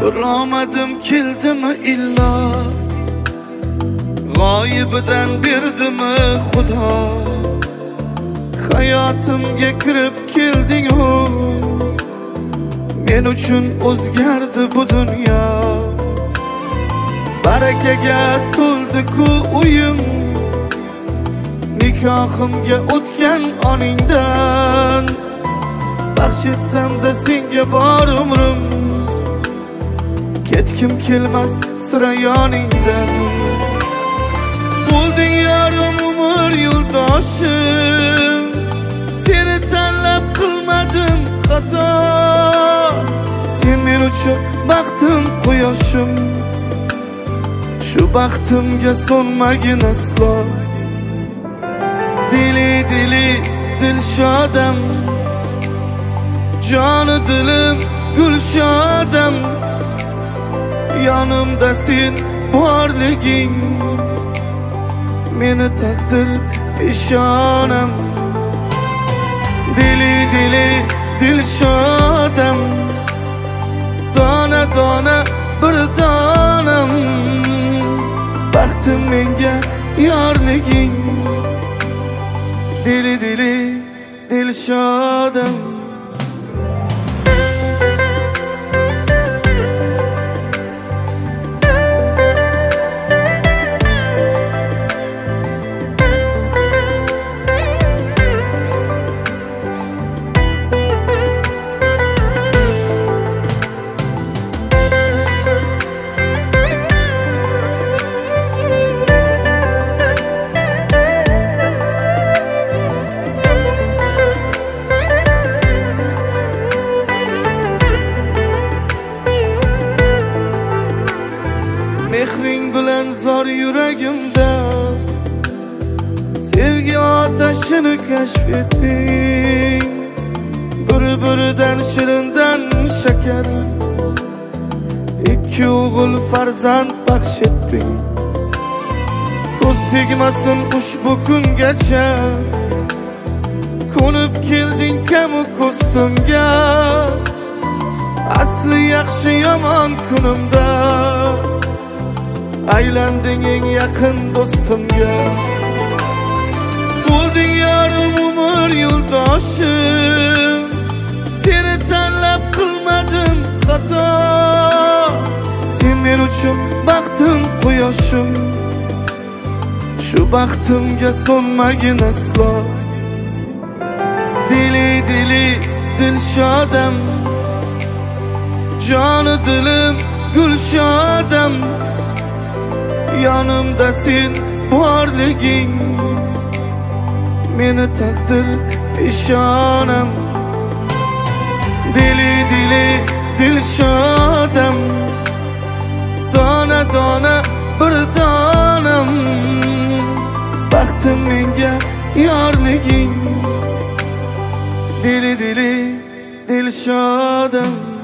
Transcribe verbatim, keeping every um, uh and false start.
Biromadim keldimi illa, g'oyibidan berdimi Xudo. Hayotimga kirib kelding-u, men uchun o'zgardi bu dunyo. Barakaga to'ldi-ku uyim, nikohimga o'tgan oningdan. Baxsh etsam-da senga bor umrim, ketkim kelmas sira yoningdan. Bo'lding yorim, umr yo'ldoshim, seni tanlab qilmadim xato. Sen men uchun baxtim quyoshim, shu baxtimga so'nmagin aslo. Dili dili dilshodam, joni dilim gulshodam. Yonimda sen borliging, meni taqdir peshonam. Dili dili dilshodam, dona dona bir donam. Baxtim menga yorliging, dili dili dilshodam. Mehring bilan zor yuragimda sevgi otashini kashf etding. Bir-biridan shirindan shakar, ikki o'g'il farzand baxsh etding. Ko'z tegmasin ushbu kungacha, ko'nib kelding kamu ko'stimga. Asli yaxshi yomon kunimda aylanding eng yaqin do'stimga. Bo'lding yorim, umr yo'ldoshim, seni tanlab qilmadim xato. Sen men uchun baxtim quyoshim, shu baxtimga so'nmagin aslo. Dili dili dilshodam, joni dilim gulshodam. Yonimda sen borliging, meni taqdir peshonam. Dili dili dilshodam, dona dona bir donam. Baxtim menga yorliging, dili dili dilshodam.